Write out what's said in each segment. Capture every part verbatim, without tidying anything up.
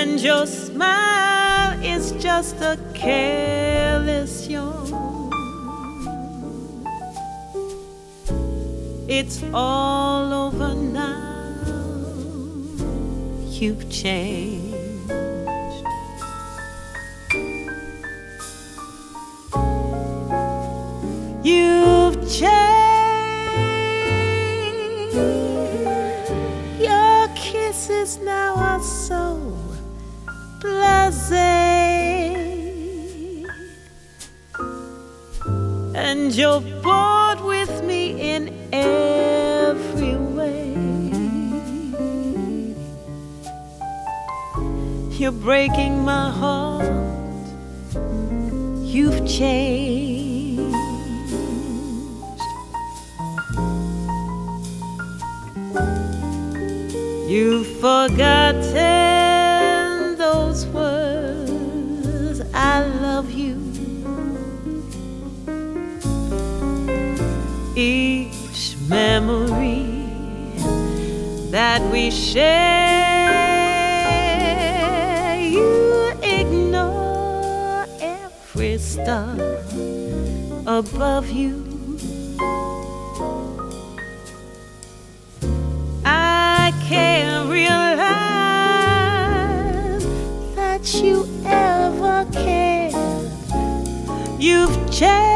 and your smile is just a careless yawn. It's all over now. You've changed. You've changed. Your kisses now are so blasé, and you're bored with me in every way. You're breaking my heart. You've changed. You've forgotten those words, I love you. Each memory that we share, you ignore every star above you. I can't realize that you ever cared. You've changed.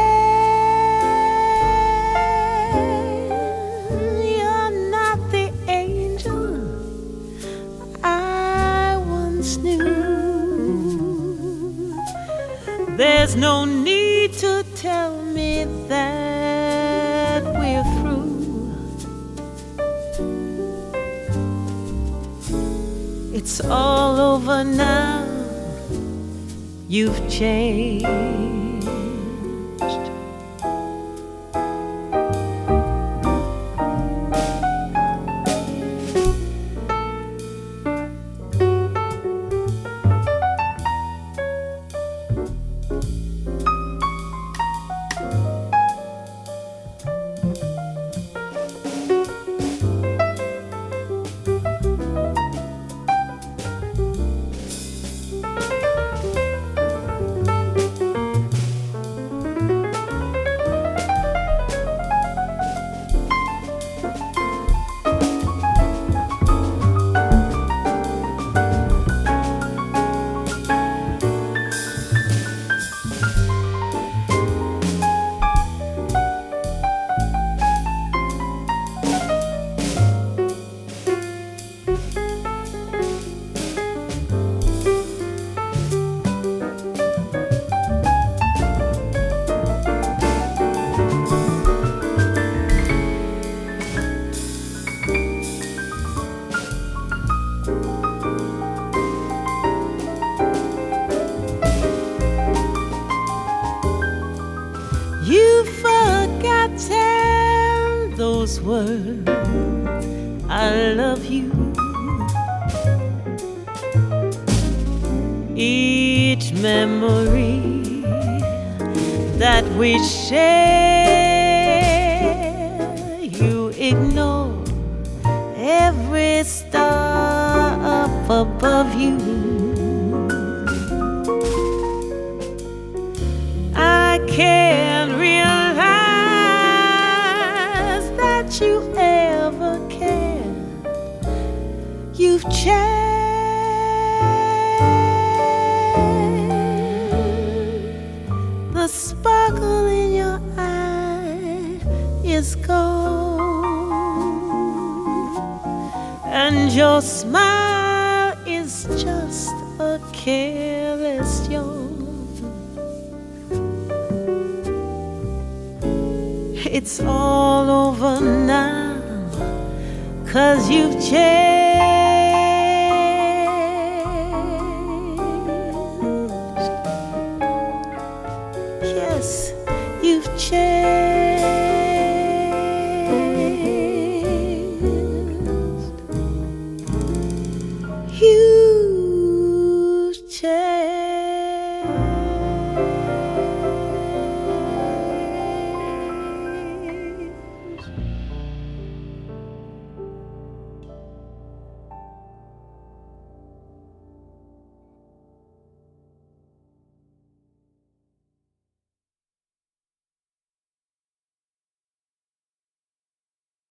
You're not the angel I once knew. There's no need to tell me that we're through. It's all over now. You've changed. You've forgotten those words, I love you. Each memory that we share, you ignore every star up above you. I can't realize that you ever cared. You've changed. The sparkle in your eye is gone, and your smile is just a careless yawn. It's all over now, 'cause you've changed.